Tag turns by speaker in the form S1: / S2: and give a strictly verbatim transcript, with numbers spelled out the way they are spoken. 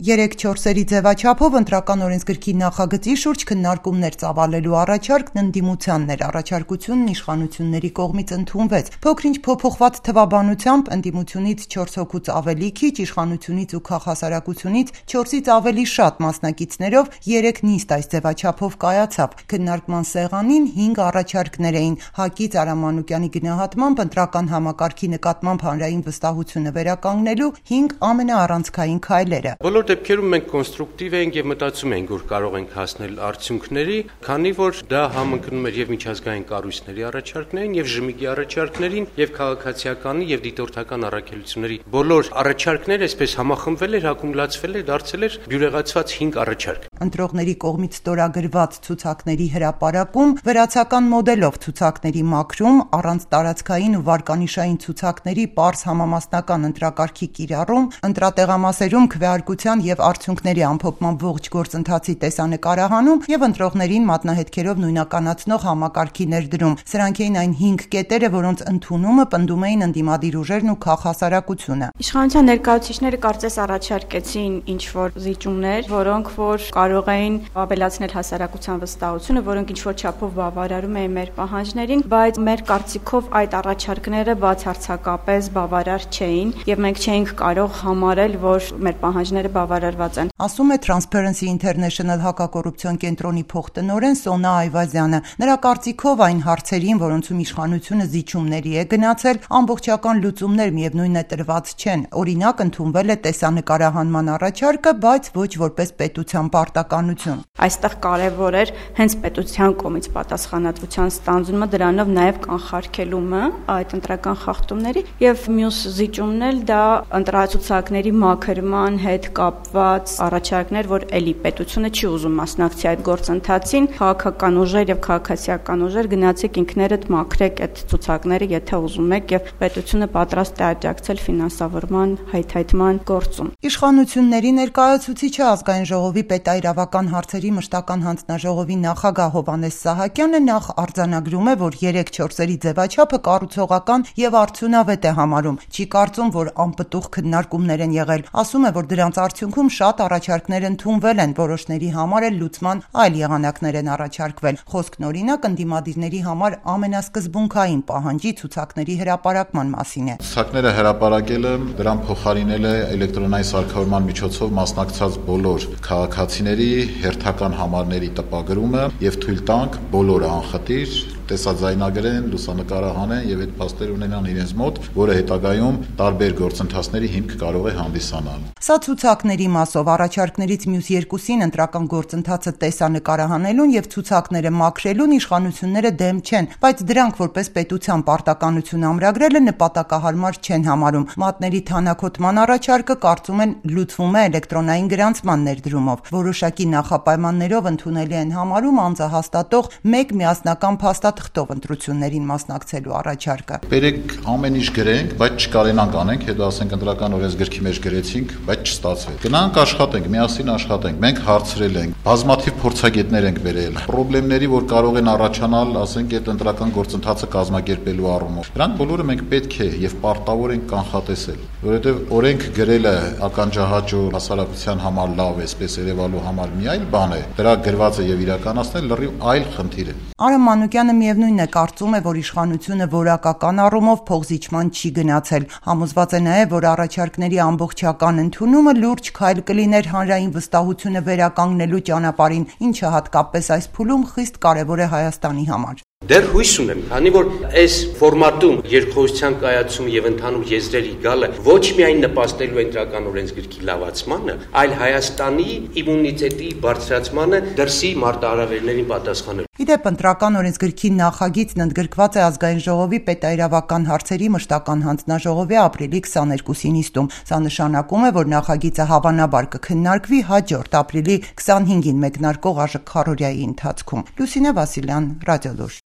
S1: երեք չորսերի ձևաչափով ընտրական օրենսգրքի նախագծի շուրջ քննարկումներ ծավալելու առաջարկն ընդդիմությանն էր, առաջարկությունն իշխանությունների կողմից ընդունվեց։ Փոքր-ինչ փոփոխված թվաբանությամբ ընդդիմությունից չորս հոգուց ավելի քիչ, իշխանությունից ու քաղհասարակությունից չորսից ավելի շատ մասնակիցներով երեք նիստ այս ձևաչափով կայացավ։ Քննարկման սեղանին հինգ առաջարկներ էին։ ՀԱԿ-ից Արամ Մանուկյանի գնահատմամբ ընտրական համակարգի նկատմամբ հանրային վստահությունը վերականգնելու հինգ ամենաառանցքային քայլերը։
S2: Բոլոր դեպքերում մենք կոնստրուկտիվ ենք եւ մտածում ենք, որ կարող ենք հասնել արդյունքների, քանի որ դա համընկնում էր եւ միջազգային կառույցների առաջարկներին եւ ԺՄԻԳ-ի առաջարկներին եւ քաղաքացիականի եւ դիտորդական առաքելությունների բոլոր առաջարկները այսպես համախմբվել էր, ակումուլացվել էր, դարձել էր բյուրեղացված հինգ առաջարկ։
S1: Ընտրողների կողմից ստորագրված ցուցակների հրապարակում, վրացական մոդելով ցուցակների մաքրում, առանց տարածքային ու վարկանիշային ցուցակների պարզ համամասնական ընտրակարգի կիրառում, ընտրատեղամասերում քվեարկության եւ արդյունքների ամփոփման ողջ գործընթացի տեսանկարահանում եւ ընտրողներին մատնահետքերով նույնականացնող համակարգի ներդրում։ Սրանք էին այն հինգ կետերը, որոնց ընդունումը պնդում էին ընդդիմադիր ուժերն ու քաղհասարակությունը։
S3: Իշխանության ներկայացուցիչները կարծես առաջարկեցին ինչ-որ զիջումներ, որոնք որ կարող էին ավելացնել հասարակության վստահությունը, որոնք ինչ-որ չափով բավարարում էին մեր պահանջներին, բայց մեր կարծիքով այդ առաջարկները բացարձակապես բավարար չէին եւ մենք չէինք կարող համարել, որ մեր պահանջները բավարարված են։
S1: Ասում է Transparency International հակակոռուպցիոն կենտրոնի փոխտնօրեն Սոնա Այվազյանը։ Նրա կարծիքով այն հարցերին, որոնցում իշխանությունը զիջումների է գնացել, ամբողջական լուծումներ միևնույն է տրված չեն։ Օրինակ, ընդունվել է տեսանկարահանման առաջարկը, բայց ոչ որպես պետության պարտականություն։
S3: Այստեղ կարևոր էր հենց պետության կողմից պատասխանատվության ստանձնումը, դրանով նաև կանխարգելումը այդ ընտրական խախտումների եւ մյուս զիջումն էլ դա ընտրացուցակների մաքրման հետ կապված առաջարկներ, որ էլի պետությունը չի ուզում մասնակցի այդ գործընթացին, քաղաքական ուժեր եւ քաղաքացիական ուժեր գնացեք ինքներդ մաքրեք այդ ցուցակները, եթե ուզում եք, եւ պետությունը պատրաստ է աջակցել ֆինանսավորման հայթայթման գործում։
S1: Իշխանությունների ներկայացուցիչը ազգային ժողովի պետաիրավական հարցերի մշտական հանձնաժողովի նախագահ Հովհաննես Սահակյանը նախ արձանագրում է, որ երեք չորսերի ձևաչափը կառուցողական եւ արդյունավետ է համարում։ Չի կարծում, որ անպտուղ քննարկումներ են եղել։ Ասում է, որ դրանց արդյունքում շատ առաջարկներ ընդունվել են, որոշների համար էլ լուծման այլ եղանակներ են առաջարկվել։ Խոսքն օրինակ ընդդիմադիրների համար ամենասկզբունքային պահանջի ցուցակների հրապարակման մասին է։
S4: Ցուցակները հրապարակելը, դրան փոխարինել է էլեկտրոնային սարքավորման միջոցով մասնակցած բոլոր քաղաքացիների հերթական համարների տպագրումը եւ թույլ տանք բոլոր անխտիր տեսաձայնագրեն, լուսանկարահանեն եւ այդ փաստերը ունենան իրենց մոտ, որը հետագայում տարբեր գործընթացների հիմք կարող է հանդիսանալ։
S1: Սա ցուցակների մասով առաջարկներից մյուս երկուսին ընտրական գործընթացը տեսանկարահանելուն եւ ցուցակները մաքրելուն իշխանությունները դեմ չեն, բայց դրանք որպես պետության պարտականություն ամրագրելը նպատակահարմար չեն համարում։ Մատների թանաքոտման առաջարկը կարծում են լուծվում է էլեկտրոնային գրանցման ներդրումով։ Որոշակի նախապայմաններով ընդունելի են համարում անձահաստատող մեկ միասնական փաստաթղթով ընտրություններին մասնակցելու առաջարկը։
S4: Բերեք ամեն ինչ գրենք, բայց չկարենանք անենք, հետո ասենք ընտրական օրենսգրքի մեջ գրեցինք, բայց չստացվեց։ Գնանք աշխատենք, միասին աշխատենք։ Մենք հարցրել ենք, բազմաթիվ փորձագետներ ենք բերել, խնդիրների, որ կարող են առաջանալ, ասենք, այդ ընտրական գործընթացը կազմակերպելու առումով։ Դրանք բոլորը մենք պետք է եւ պարտավոր ենք կանխատեսել, որովհետեւ օրենք գրելը ականջահաճո հասարակության համար լավ է, այսպես երևալու համար մի այլ բան է։ Դրա գրվածը եւ իրականացնել լրիվ այլ խնդիր է։
S1: Արամ Մանուկյանը միևնույնն է կարծում է, որ իշխանությունը որակական առումով փոխզիջման չի գնացել։ Համոզված է նաև, որ առաջարկների ամբողջական ընդունումը լուրջ քայլ կլիներ հանրային վստահությունը վերականգնելու ճանապարհին, ինչը հատկապես այս փուլում խիստ կարևոր է Հայաստանի համար։
S2: Դեռ հույս ունեմ, քանի որ այս ֆորմատում երկխոսության կայացումը եւ ընդհանուր եզրերի գալը ոչ միայն նպաստելու է ընտրական օրենսգրքի լավացմանը, այլ Հայաստանի իմունիտետի բարձրացմանը դրսի մարտահրավերներին պատասխանելու։
S1: Իդեպ ընտրական օրենսգրքի նախագիծն ընդգրկված է ազգային ժողովի պետաիրավական հարցերի մշտական հանձնաժողովի ապրիլի քսաներկուսի նիստում։ Սա նշանակում է, որ նախագիծը հավանաբար կքննարկվի հաջորդ ապրիլի քսանհինգին մեկնարկող ԱԺ քառորյայի ընթացքում։ Լուսինե Վասիլյան, Ռադիոլուր։